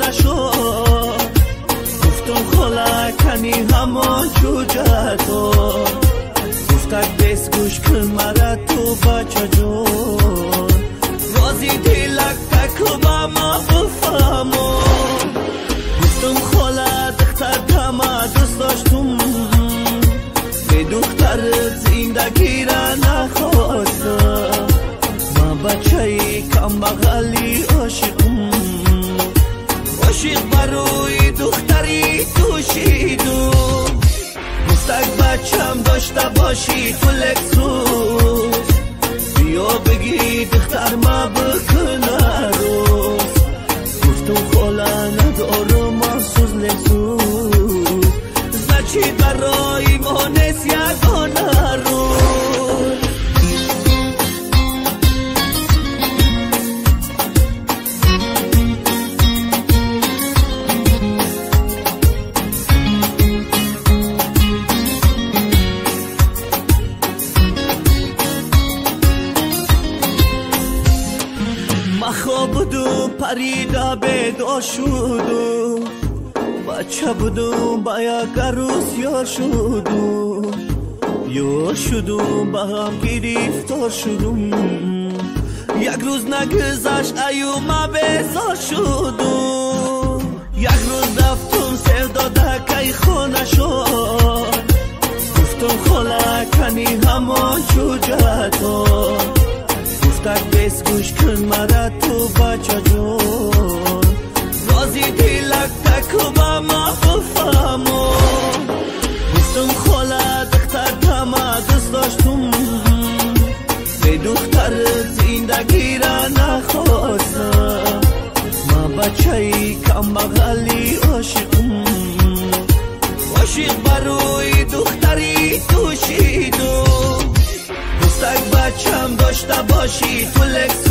نشد. گفتم خلا کنی همان جوجه تو، گفتک بس گوش کن مرا تو بچه جون. رازی دیلک تکو با ما بفهمو. گفتم خلا دختر کما دوست داشتم، به دختر زندگی را نخواستم. ما بچه کم بغلی عاشقم، عاشق بروی دختری دوشیدم. گفتک بچم داشته باشی تو لکسوس، بیا بگی دختر ما بکنه روز. گفتم خلا ندارم مخصوص لکسوس، زچی برای ما نیست یگانه روز. خواب بودم پریده بیدار شدم، بچه بودم با یک عروس یار شدم با هم گرفتار شدم. یک روز نگذشت ایو ما بیزار شدم. یک روز رفتم سودا دکی خانه شد، گفتم خلا کنی همان جوجه تو، گفتک بس گوش کن مرا تو بچه جون. رازی دیلک تکو با ما بفهمو. گفتم خلا دختر کما دوست داشتم، به دختر زندگی را نخواستم. ما بچه کم بغلی عاشقم، عاشق بروی دختری دوشیدم. گفتک بچم داشته باشی تو لکس